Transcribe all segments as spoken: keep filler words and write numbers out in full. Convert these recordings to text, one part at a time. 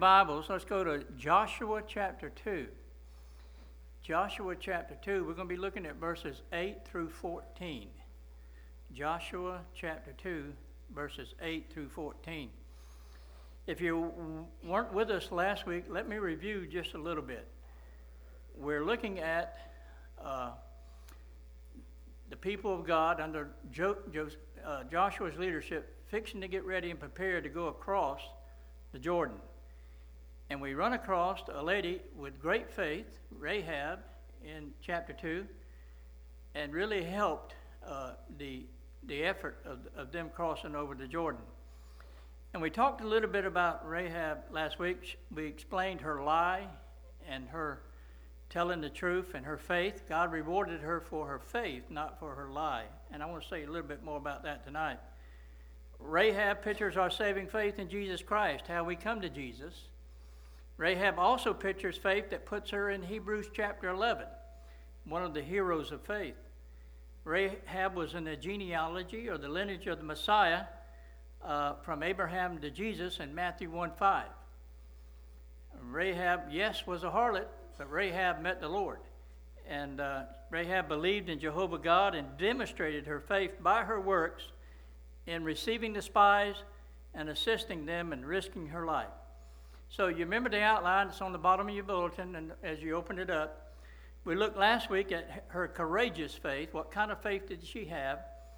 Bibles, let's go to Joshua chapter two. Joshua chapter two, we're going to be looking at verses eight through fourteen. Joshua chapter two, verses eight through fourteen. If you weren't with us last week, let me review just a little bit. We're looking at uh, the people of God under jo- jo- uh, Joshua's leadership fixing to get ready and prepared to go across the Jordan. And we run across a lady with great faith, Rahab, in chapter two, and really helped uh, the the effort of, of them crossing over the Jordan. And we talked a little bit about Rahab last week. We explained her lie and her telling the truth and her faith. God rewarded her for her faith, not for her lie. And I want to say a little bit more about that tonight. Rahab pictures our saving faith in Jesus Christ, how we come to Jesus. Rahab also pictures faith that puts her in Hebrews chapter eleven, one of the heroes of faith. Rahab was in the genealogy or the lineage of the Messiah uh, from Abraham to Jesus in Matthew one five. Rahab, yes, was a harlot, but Rahab met the Lord. And uh, Rahab believed in Jehovah God and demonstrated her faith by her works in receiving the spies and assisting them and risking her life. So you remember the outline, it's on the bottom of your bulletin, and as you open it up, we looked last week at her courageous faith. What kind of faith did she have?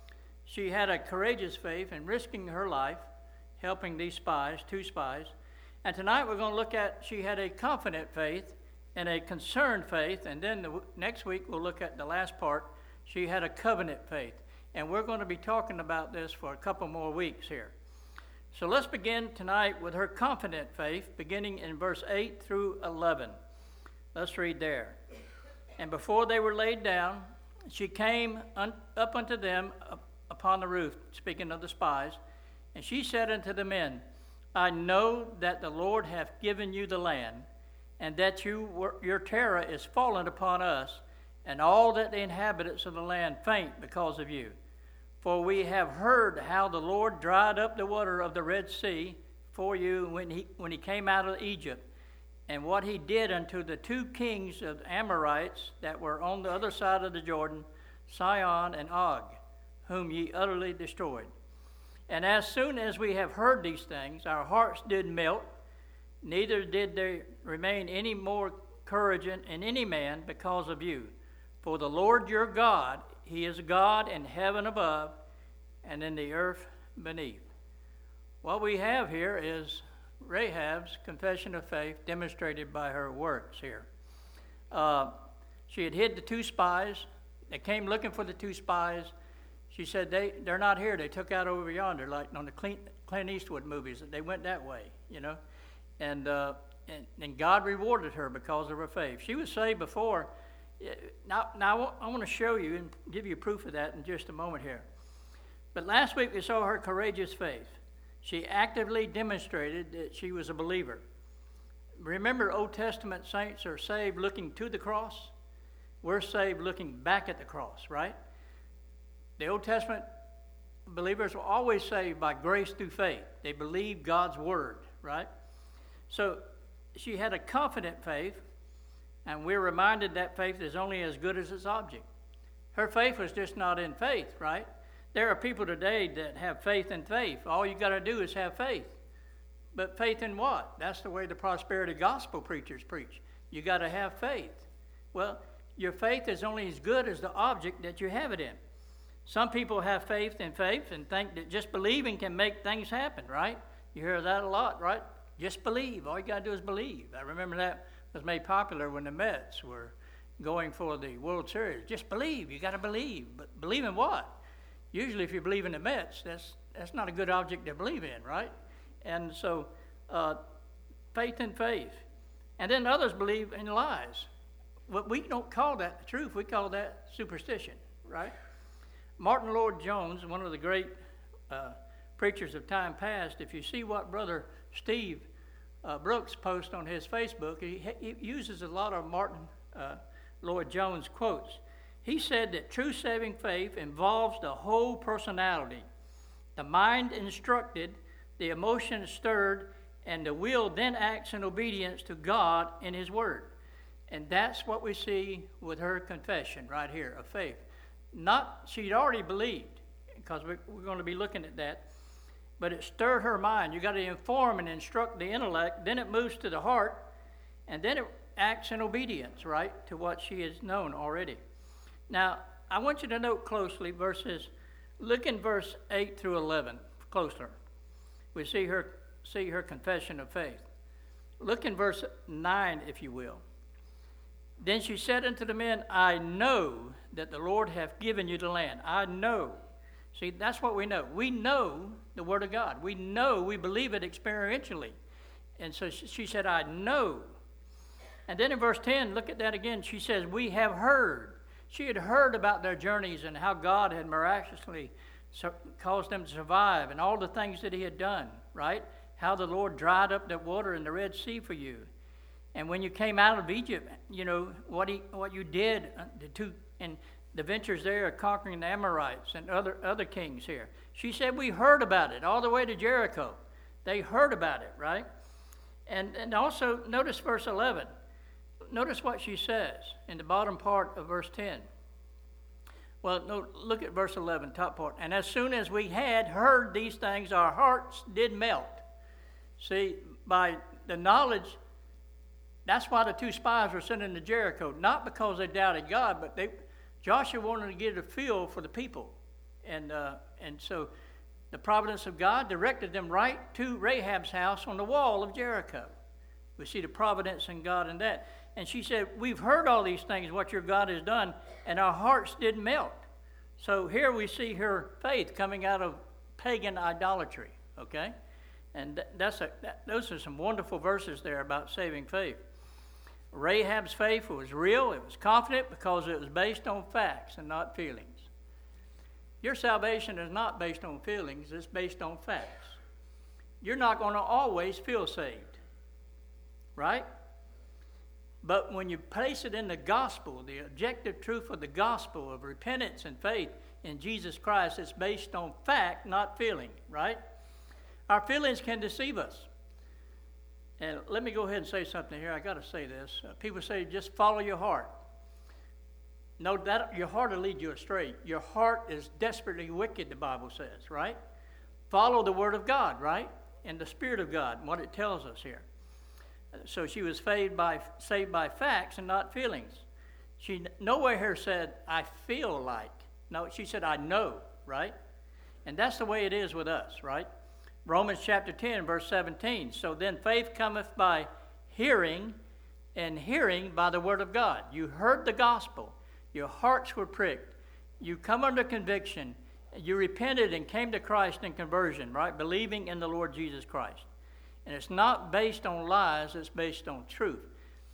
She had a courageous faith in risking her life, helping these spies, two spies. And tonight we're going to look at she had a confident faith and a concerned faith, and then the, next week we'll look at the last part. She had a covenant faith. And we're going to be talking about this for a couple more weeks here. So let's begin tonight with her confident faith, beginning in verse eight through eleven. Let's read there. And before they were laid down, she came un- up unto them up upon the roof, speaking of the spies, and she said unto the men, I know that the Lord hath given you the land, and that you were, your terror is fallen upon us, and all that the inhabitants of the land faint because of you. For we have heard how the Lord dried up the water of the Red Sea for you when he when he came out of Egypt, and what he did unto the two kings of the Amorites that were on the other side of the Jordan, Sihon and Og, whom ye utterly destroyed. And as soon as we have heard these things, our hearts did melt, neither did there remain any more courage in, in any man because of you. For the Lord your God, he is God in heaven above and in the earth beneath. What we have here is Rahab's confession of faith demonstrated by her works here. Uh, she had hid the two spies. They came looking for the two spies. She said, they, they're not here. They took out over yonder, like on the Clint, Clint Eastwood movies. They went that way, you know. And, uh, and, and God rewarded her because of her faith. She was saved before. Now, now I want to show you and give you proof of that in just a moment here. But last week we saw her courageous faith. She actively demonstrated that she was a believer. Remember, Old Testament saints are saved looking to the cross. We're saved looking back at the cross, right? The Old Testament believers were always saved by grace through faith. They believed God's word, right? So she had a confident faith. And we're reminded that faith is only as good as its object. Her faith was just not in faith, right? There are people today that have faith in faith. All you got to do is have faith. But faith in what? That's the way the prosperity gospel preachers preach. You got to have faith. Well, your faith is only as good as the object that you have it in. Some people have faith in faith and think that just believing can make things happen, right? You hear that a lot, right? Just believe. All you got to do is believe. I remember that was made popular when the Mets were going for the World Series. Just believe. You got to believe. But believe in what? Usually if you believe in the Mets, that's that's not a good object to believe in, right? And so uh, faith in faith. And then others believe in lies. Well, we don't call that the truth. We call that superstition, right? Martin Lloyd-Jones, one of the great uh, preachers of time past, if you see what Brother Steve Uh, Brooks posts on his Facebook, he, he uses a lot of Martin uh, Lloyd-Jones quotes. He said that true saving faith involves the whole personality, the mind instructed, the emotions stirred, And the will then acts in obedience to God and his word. And that's what we see with her confession right here of faith. Not, she'd already believed, because we're, we're going to be looking at that, but it stirred her mind. You got to inform and instruct the intellect, then it moves to the heart, and then it acts in obedience, right, to what she has known already. Now, I want you to note closely verses, look in verse eight through eleven, closer. We see her, see her confession of faith. Look in verse nine, if you will. Then she said unto the men, I know that the Lord hath given you the land. I know. See, that's what we know. We know the Word of God. We know, we believe it experientially. And so she, she said, I know. And then in verse ten, look at that again. She says, we have heard. She had heard about their journeys and how God had miraculously caused them to survive and all the things that he had done, right? How the Lord dried up the water in the Red Sea for you. And when you came out of Egypt, you know, what he, what you did, uh, the two, and the ventures there of conquering the Amorites and other, other kings here. She said, we heard about it all the way to Jericho. They heard about it, right? And, and also, notice verse eleven. Notice what she says in the bottom part of verse ten. Well, no, look at verse eleven, top part. And as soon as we had heard these things, our hearts did melt. See, by the knowledge, that's why the two spies were sent into Jericho, not because they doubted God, but they, Joshua wanted to get a feel for the people. And, uh, and so the providence of God directed them right to Rahab's house on the wall of Jericho. We see the providence in God in that. And she said, we've heard all these things, what your God has done, and our hearts did melt. So here we see her faith coming out of pagan idolatry, okay? And that's a, that, those are some wonderful verses there about saving faith. Rahab's faith was real, it was confident, because it was based on facts and not feelings. Your salvation is not based on feelings, it's based on facts. You're not going to always feel saved, right? But when you place it in the gospel, the objective truth of the gospel of repentance and faith in Jesus Christ, it's based on fact, not feeling, right? Our feelings can deceive us. And let me go ahead and say something here. I got to say this. Uh, people say, just follow your heart. No, that your heart will lead you astray. Your heart is desperately wicked, the Bible says, right? Follow the Word of God, right? And the Spirit of God, and what it tells us here. So she was saved by, saved by facts and not feelings. She nowhere here said, I feel like. No, she said, I know, right? And that's the way it is with us, right? Romans chapter ten, verse seventeen. So then faith cometh by hearing, and hearing by the word of God. You heard the gospel. Your hearts were pricked. You come under conviction. You repented and came to Christ in conversion, right? Believing in the Lord Jesus Christ. And it's not based on lies, it's based on truth.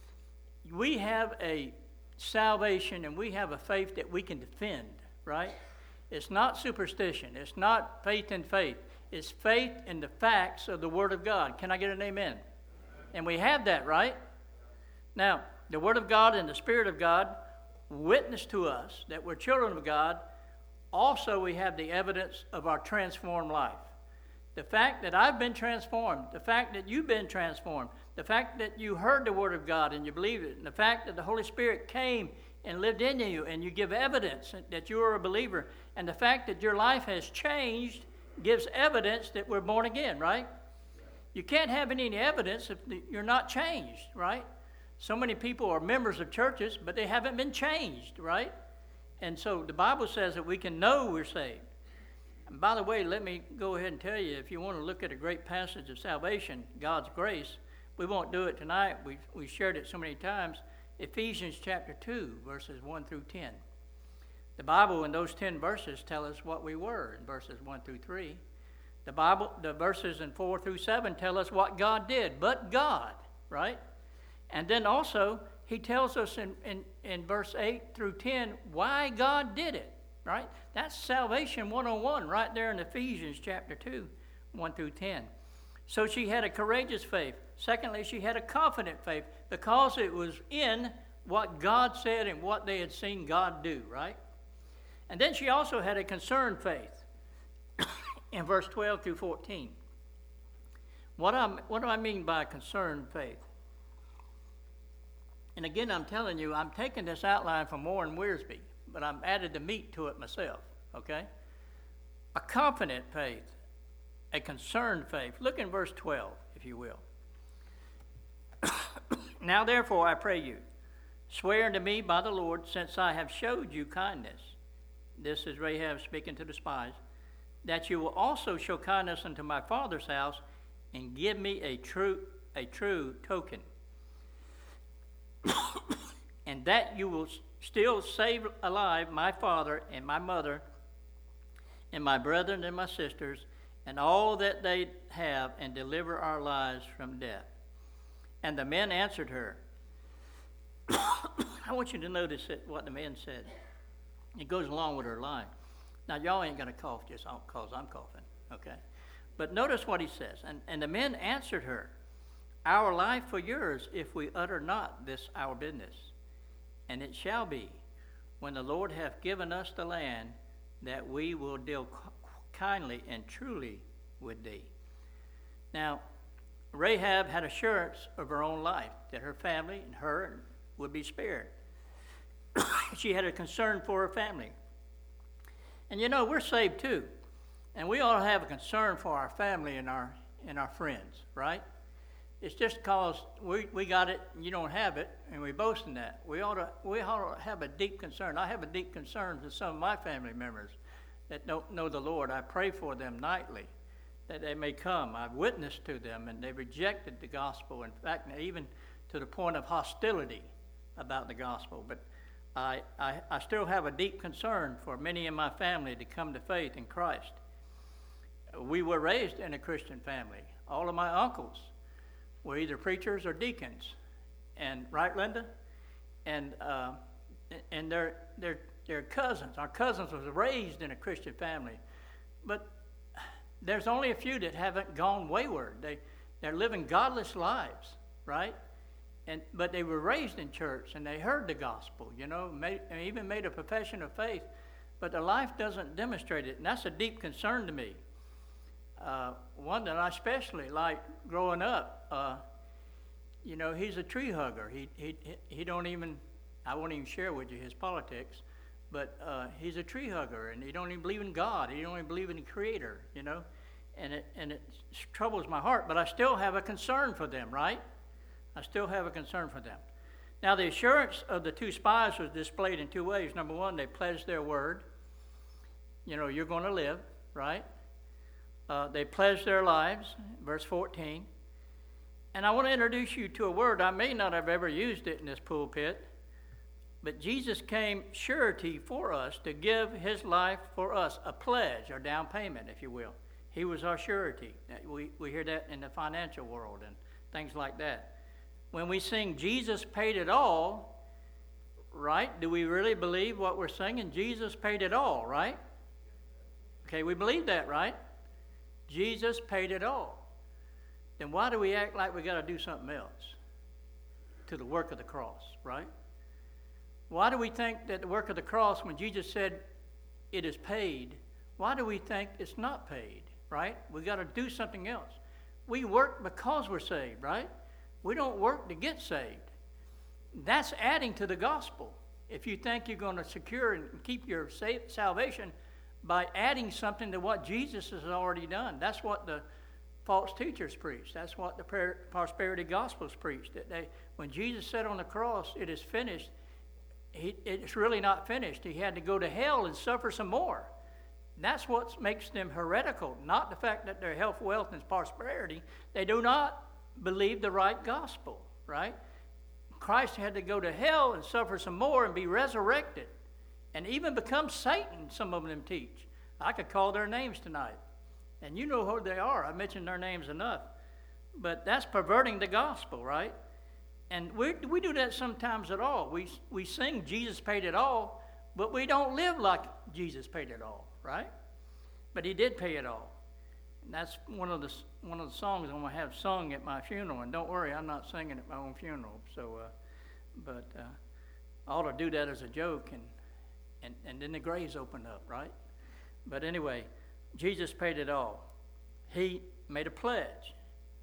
We have a salvation and we have a faith that we can defend, right? It's not superstition. It's not faith in faith. It's faith in the facts of the Word of God. Can I get an amen? And we have that, right? Now, the Word of God and the Spirit of God witness to us that we're children of God. Also, we have the evidence of our transformed life. The fact that I've been transformed, the fact that you've been transformed, the fact that you heard the Word of God and you believe it, and the fact that the Holy Spirit came and lived in you and you give evidence that you are a believer, and the fact that your life has changed gives evidence that we're born again, right? You can't have any evidence if you're not changed, right? So many people are members of churches, but they haven't been changed, right? And so the Bible says that we can know we're saved. And by the way, let me go ahead and tell you, if you want to look at a great passage of salvation, God's grace, we won't do it tonight. We we shared it so many times. Ephesians chapter two, verses one through ten. The Bible in those ten verses tell us what we were in verses one through three. The Bible, the verses in four through seven tell us what God did, but God, right? And then also, he tells us in, in, in verse eight through ten why God did it, right? That's salvation one oh one right there in Ephesians chapter two, one through ten. So she had a courageous faith. Secondly, she had a confident faith because it was in what God said and what they had seen God do, right? And then she also had a concerned faith in verse twelve through fourteen. What, I'm, what do I mean by concerned faith? And again, I'm telling you, I'm taking this outline from Warren Wiersbe, but I'm added the meat to it myself, okay? A confident faith, a concerned faith. Look in verse twelve, if you will. Now therefore, I pray you, swear unto me by the Lord, since I have showed you kindness. This is Rahab speaking to the spies, that you will also show kindness unto my father's house, and give me a true a true token, and that you will still save alive my father and my mother, and my brethren and my sisters, and all that they have, and deliver our lives from death. And the men answered her. I want you to notice that what the men said. It goes along with her line. Now, y'all ain't going to cough just because I'm coughing, okay? But notice what he says. And, and the men answered her, our life for yours, if we utter not this our business. And it shall be, when the Lord hath given us the land, that we will deal kindly and truly with thee. Now, Rahab had assurance of her own life, that her family and her would be spared. She had a concern for her family. And you know, we're saved too. And we ought to have a concern for our family and our and our friends, right? It's just because we, we got it and you don't have it, and we boast in that. We ought to we ought to have a deep concern. I have a deep concern for some of my family members that don't know the Lord. I pray for them nightly, that they may come. I've witnessed to them, and they rejected the gospel. In fact, even to the point of hostility about the gospel. But I, I, I still have a deep concern for many in my family to come to faith in Christ. We were raised in a Christian family. All of my uncles were either preachers or deacons. And right, Linda? And uh, and their their their cousins. Our cousins was raised in a Christian family. But there's only a few that haven't gone wayward. They they're living godless lives, right? And but they were raised in church and they heard the gospel, you know, made, and even made a profession of faith, but their life doesn't demonstrate it, and that's a deep concern to me. Uh, one that I especially like growing up, uh, you know, he's a tree hugger. He he he don't even, I won't even share with you his politics, but uh, he's a tree hugger, and he don't even believe in God. He don't even believe in the Creator, you know, and it and it troubles my heart. But I still have a concern for them, right? I still have a concern for them. Now, the assurance of the two spies was displayed in two ways. Number one, they pledged their word. You know, you're going to live, right? Uh, they pledged their lives, verse fourteen. And I want to introduce you to a word. I may not have ever used it in this pulpit, but Jesus came surety for us to give his life for us, a pledge, or down payment, if you will. He was our surety. We, we hear that in the financial world and things like that. When we sing Jesus paid it all, right? Do we really believe what we're singing? Jesus paid it all, right? Okay, we believe that, right? Jesus paid it all. Then why do we act like we got to do something else to the work of the cross, right? Why do we think that the work of the cross, when Jesus said it is paid, why do we think it's not paid, right? We got to do something else. We work because we're saved, right? We don't work to get saved. That's adding to the gospel. If you think you're going to secure and keep your salvation by adding something to what Jesus has already done, that's what the false teachers preach. That's what the prosperity gospels preach. That they, when Jesus said on the cross, "It is finished," he, it's really not finished. He had to go to hell and suffer some more. That's what makes them heretical, not the fact that their health, wealth, and prosperity. They do not believe the right gospel, right? Christ had to go to hell and suffer some more and be resurrected and even become Satan, some of them teach. I could call their names tonight, and you know who they are. I mentioned their names enough. But that's perverting the gospel, right? And we we do that sometimes at all. We, we sing Jesus paid it all, but we don't live like Jesus paid it all, right? But he did pay it all. And that's one of the one of the songs I'm going to have sung at my funeral. And don't worry, I'm not singing at my own funeral. So, uh, but uh, I ought to do that as a joke, and, and, and then the graves open up, right? But anyway, Jesus paid it all. He made a pledge.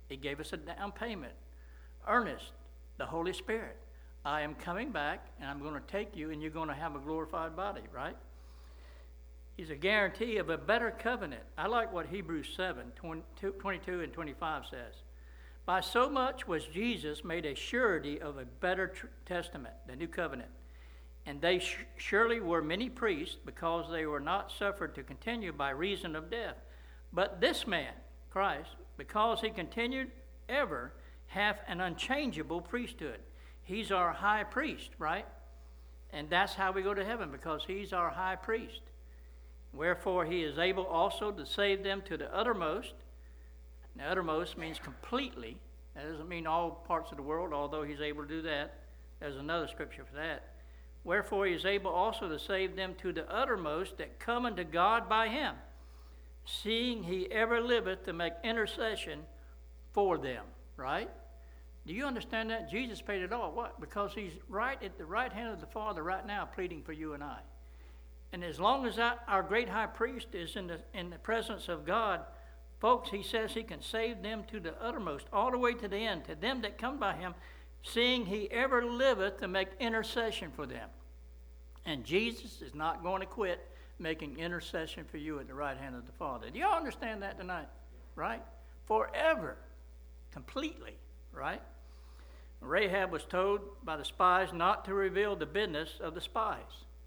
He gave us a down payment. Earnest, the Holy Spirit. I am coming back, and I'm going to take you, and you're going to have a glorified body, right? He's a guarantee of a better covenant. I like what Hebrews seven, twenty-two and twenty-five says. By so much was Jesus made a surety of a better tr- testament, the new covenant. And they sh- surely were many priests, because they were not suffered to continue by reason of death. But this man, Christ, because he continued ever, hath an unchangeable priesthood. He's our high priest, right? And that's how we go to heaven, because he's our high priest. Wherefore he is able also to save them to the uttermost. The uttermost means completely. That doesn't mean all parts of the world, although he's able to do that. There's another scripture for that. Wherefore he is able also to save them to the uttermost that come unto God by him, seeing he ever liveth to make intercession for them. Right? Do you understand that? Jesus paid it all. What? Because he's right at the right hand of the Father right now, pleading for you and I. And as long as that, our great high priest is in the in the presence of God, folks, he says he can save them to the uttermost, all the way to the end, to them that come by him, seeing he ever liveth to make intercession for them. And Jesus is not going to quit making intercession for you at the right hand of the Father. Do y'all understand that tonight? Right? Forever. Completely. Right? Rahab was told by the spies not to reveal the business of the spies.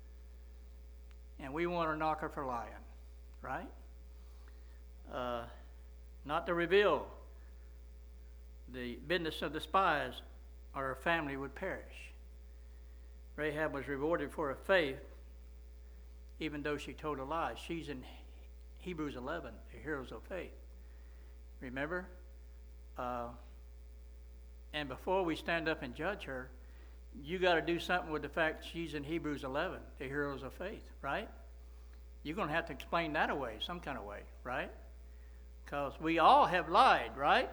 And we want to knock her for lying. Right? Uh, not to reveal the business of the spies, or her family would perish. Rahab was rewarded for her faith, even though she told a lie. She's in Hebrews eleven, the heroes of faith. Remember? Uh, and before we stand up and judge her, you got to do something with the fact she's in Hebrews eleven, the heroes of faith, right? You're going to have to explain that away, some kind of way, right? Because we all have lied, right?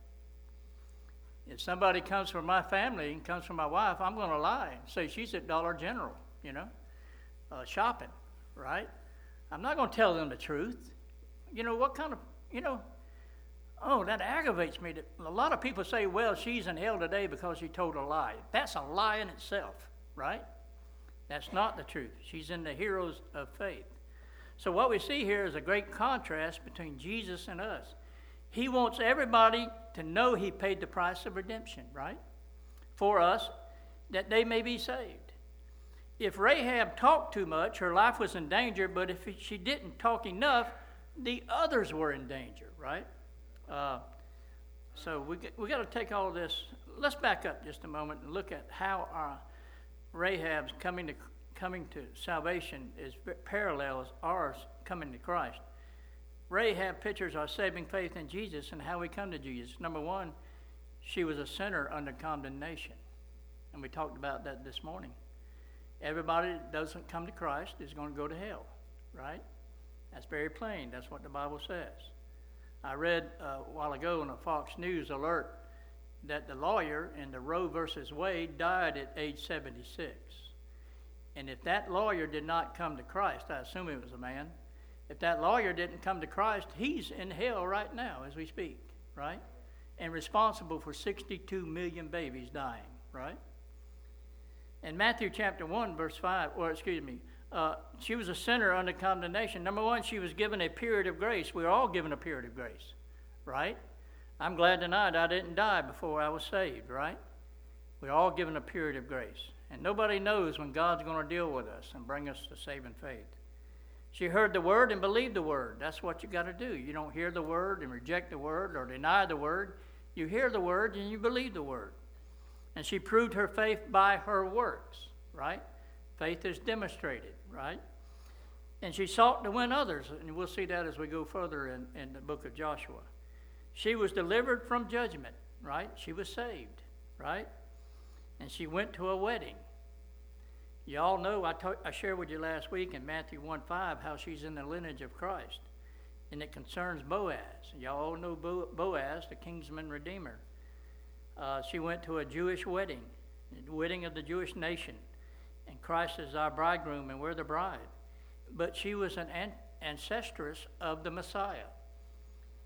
If somebody comes from my family and comes from my wife, I'm going to lie and say she's at Dollar General, you know, uh, shopping, right? I'm not going to tell them the truth. You know, what kind of, you know, oh, that aggravates me. That a lot of people say, well, she's in hell today because she told a lie. That's a lie in itself, right? That's not the truth. She's in the heroes of faith. So what we see here is a great contrast between Jesus and us. He wants everybody to know he paid the price of redemption, right? For us, that they may be saved. If Rahab talked too much, her life was in danger, but if she didn't talk enough, the others were in danger, right? Uh, so we we got to take all of this. Let's back up just a moment and look at how our Rahab's coming to coming to salvation is parallels ours coming to Christ. Rahab pictures our saving faith in Jesus and how we come to Jesus. Number one, she was a sinner under condemnation. And we talked about that this morning. Everybody that doesn't come to Christ is going to go to hell, right? That's very plain. That's what the Bible says. I read uh, a while ago on a Fox News alert that the lawyer in the Roe versus Wade died at age seventy-six. And if that lawyer did not come to Christ, I assume it was a man, if that lawyer didn't come to Christ, he's in hell right now as we speak, right? And responsible for sixty-two million babies dying, right? In Matthew chapter one, verse five, or excuse me, uh, she was a sinner under condemnation. Number one, she was given a period of grace. We were all given a period of grace, right? I'm glad tonight I didn't die before I was saved, right? We're all given a period of grace. And nobody knows when God's going to deal with us and bring us to saving faith. She heard the word and believed the word. That's what you got to do. You don't hear the word and reject the word or deny the word. You hear the word and you believe the word. And she proved her faith by her works, right? Faith is demonstrated, right? And she sought to win others, and we'll see that as we go further in, in the book of Joshua. She was delivered from judgment, right? She was saved, right? And she went to a wedding. You all know, I, ta- I shared with you last week in Matthew one five how she's in the lineage of Christ. And it concerns Boaz. Y'all all know Bo- Boaz, the kinsman redeemer. Uh, she went to a Jewish wedding, the wedding of the Jewish nation. And Christ is our bridegroom and we're the bride. But she was an, an- ancestress of the Messiah.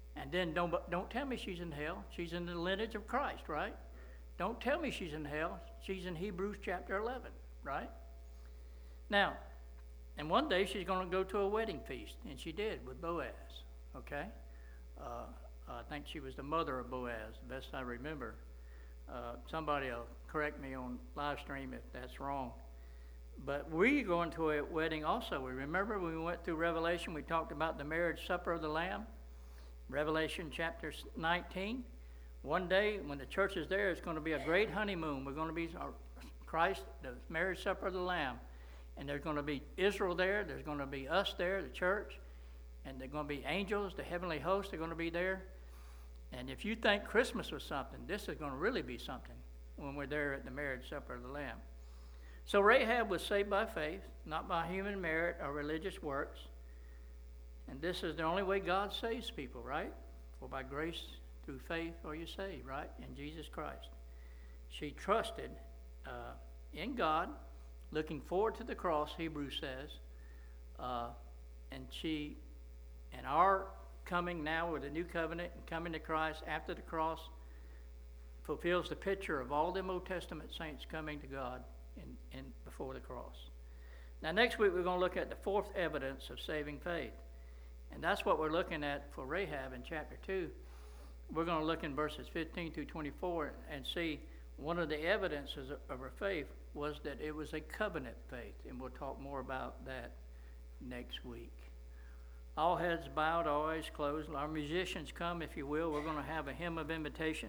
And then don't, don't tell me she's in hell. She's in the lineage of Christ, right? Don't tell me she's in hell. She's in Hebrews chapter eleven, right? Now, and one day she's going to go to a wedding feast, and she did with Boaz, okay? Uh, I think she was the mother of Boaz, the best I remember. Uh, somebody will correct me on live stream if that's wrong. But we're going to a wedding also. We remember when we went through Revelation, we talked about the marriage supper of the Lamb. Revelation chapter nineteen. One day when the church is there, it's going to be a great honeymoon. We're going to be Christ, the marriage supper of the Lamb. And there's going to be Israel there. There's going to be us there, the church. And there's going to be angels, the heavenly hosts are going to be there. And if you think Christmas was something, this is going to really be something when we're there at the marriage supper of the Lamb. So Rahab was saved by faith, not by human merit or religious works. And this is the only way God saves people, right? For by grace through faith are you saved, right? In Jesus Christ. She trusted uh, in God, looking forward to the cross, Hebrews says. Uh, and she, and our coming now with the new covenant and coming to Christ after the cross fulfills the picture of all them Old Testament saints coming to God in, in before the cross. Now next week we're going to look at the fourth evidence of saving faith. And that's what we're looking at for Rahab in chapter two. We're going to look in verses fifteen through twenty-four and see one of the evidences of her faith was that it was a covenant faith. And we'll talk more about that next week. All heads bowed, all eyes closed. Our musicians come, if you will. We're going to have a hymn of invitation.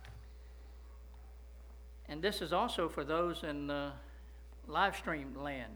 And this is also for those in uh, live stream land.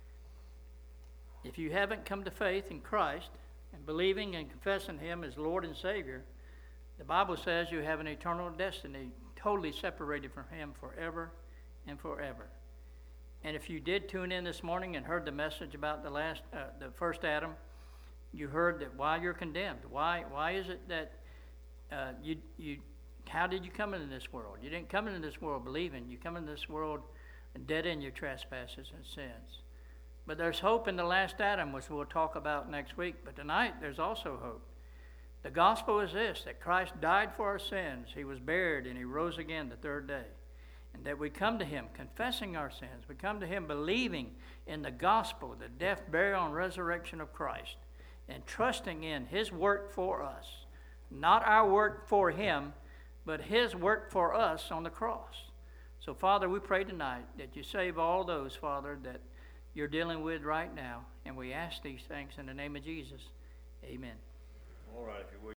If you haven't come to faith in Christ and believing and confessing Him as Lord and Savior, the Bible says you have an eternal destiny totally separated from Him forever and forever. And if you did tune in this morning and heard the message about the last, uh, the first Adam, you heard that why you're condemned. Why? Why is it that uh, you you? How did you come into this world? You didn't come into this world believing. You come into this world dead in your trespasses and sins. But there's hope in the last Adam, which we'll talk about next week. But tonight, there's also hope. The gospel is this, that Christ died for our sins. He was buried and He rose again the third day. And that we come to Him confessing our sins. We come to Him believing in the gospel, the death, burial, and resurrection of Christ. And trusting in His work for us. Not our work for Him, but His work for us on the cross. So, Father, we pray tonight that You save all those, Father, that You're dealing with right now. And we ask these things in the name of Jesus. Amen. All right, if you would.